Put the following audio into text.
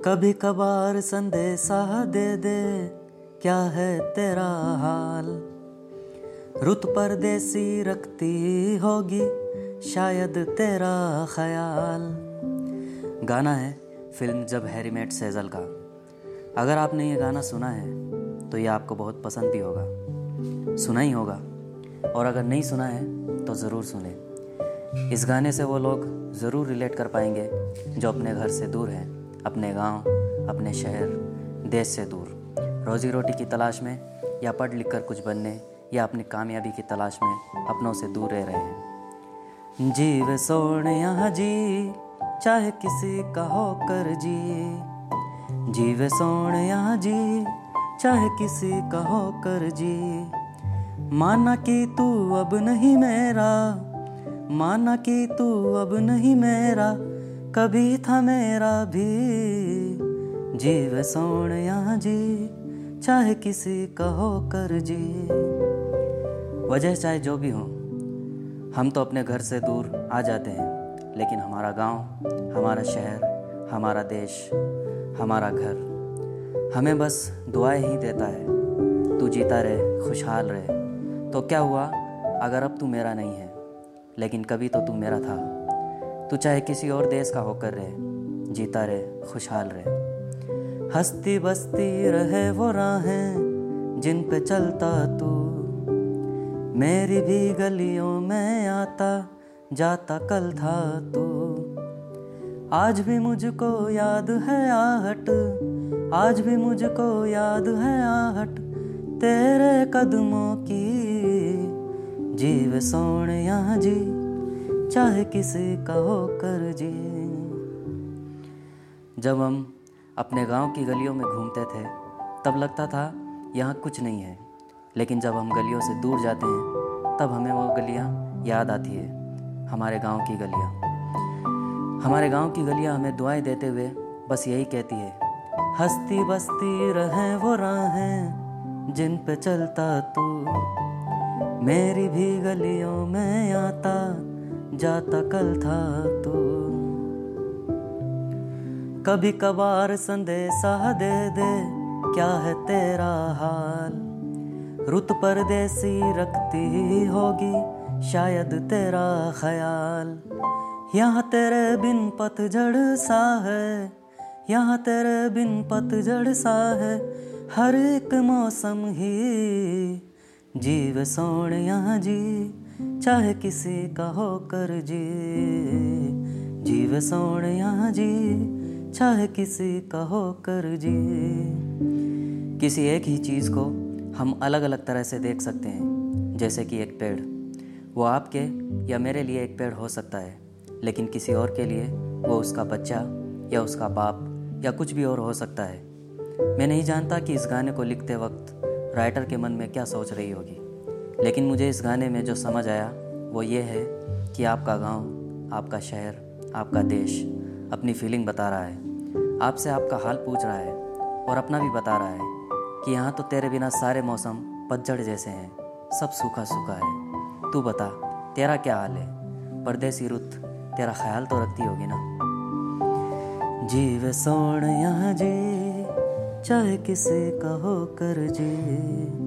कभी कभार संदेशा दे दे, क्या है तेरा हाल। रुत परदेसी रखती होगी शायद तेरा ख्याल। गाना है फिल्म जब हैरी मेट सेजल का। अगर आपने ये गाना सुना है तो ये आपको बहुत पसंद भी होगा, सुना ही होगा, और अगर नहीं सुना है तो ज़रूर सुने। इस गाने से वो लोग ज़रूर रिलेट कर पाएंगे जो अपने घर से दूर हैं, अपने गांव, अपने शहर, देश से दूर, रोज़ी रोटी की तलाश में या पढ़ लिख कर कुछ बनने या अपनी कामयाबी की तलाश में अपनों से दूर रह रहे हैं। जीव सोनिया जी, चाहे किसी का होकर जी। जीव सोनिया जी, चाहे किसी का होकर जी। माना कि तू अब नहीं मेरा, माना कि तू अब नहीं मेरा, कभी था मेरा भी। जीव सोनिया जी, चाहे किसी का होकर जी। वजह चाहे जो भी हो, हम तो अपने घर से दूर आ जाते हैं, लेकिन हमारा गांव, हमारा शहर, हमारा देश, हमारा घर हमें बस दुआएं ही देता है। तू जीता रहे, खुशहाल रहे। तो क्या हुआ अगर अब तू मेरा नहीं है, लेकिन कभी तो तू मेरा था। तू चाहे किसी और देश का होकर रहे, जीता रहे, खुशहाल रहे। हंसती बसती रहे वो राहें जिन पे चलता तू। मेरी भी गलियों में आता जाता कल था तू। आज भी मुझको याद है आहट, आज भी मुझको याद है आहट तेरे कदमों की। जीव सोनिया जी, चाहे किसी का होकर जी। जब हम अपने गांव की गलियों में घूमते थे तब लगता था यहाँ कुछ नहीं है, लेकिन जब हम गलियों से दूर जाते हैं तब हमें वो गलियाँ याद आती है, हमारे गांव की गलियाँ। हमारे गांव की गलियाँ हमें दुआएं देते हुए बस यही कहती है, हंसती बसती रहे वो राहें जिन पे चलता तू। मेरी भी गलियों में आता जाता कल था तू। कभी कभार संदेशा दे दे, क्या है तेरा हाल। रुत परदेसी रखती होगी शायद तेरा ख्याल। यहाँ तेरे बिन पतझड़ सा है, यहाँ तेरे बिन पतझड़ सा है हर एक मौसम ही। जीव सोनिया जी, चाहे किसी का होकर जी। जीव सोनिया जी, चाहे किसी का होकर जी। किसी एक ही चीज़ को हम अलग अलग तरह से देख सकते हैं, जैसे कि एक पेड़। वो आपके या मेरे लिए एक पेड़ हो सकता है, लेकिन किसी और के लिए वो उसका बच्चा या उसका बाप या कुछ भी और हो सकता है। मैं नहीं जानता कि इस गाने को लिखते वक्त राइटर के मन में क्या सोच रही होगी, लेकिन मुझे इस गाने में जो समझ आया वो ये है कि आपका गांव, आपका शहर, आपका देश अपनी फीलिंग बता रहा है, आपसे आपका हाल पूछ रहा है और अपना भी बता रहा है कि यहाँ तो तेरे बिना सारे मौसम पतझड़ जैसे हैं, सब सूखा सूखा है। तू बता तेरा क्या हाल है। परदेसी रुत तेरा ख्याल तो रखती होगी ना। जीव सोनिया जी, चाहे किसी का होकर जी।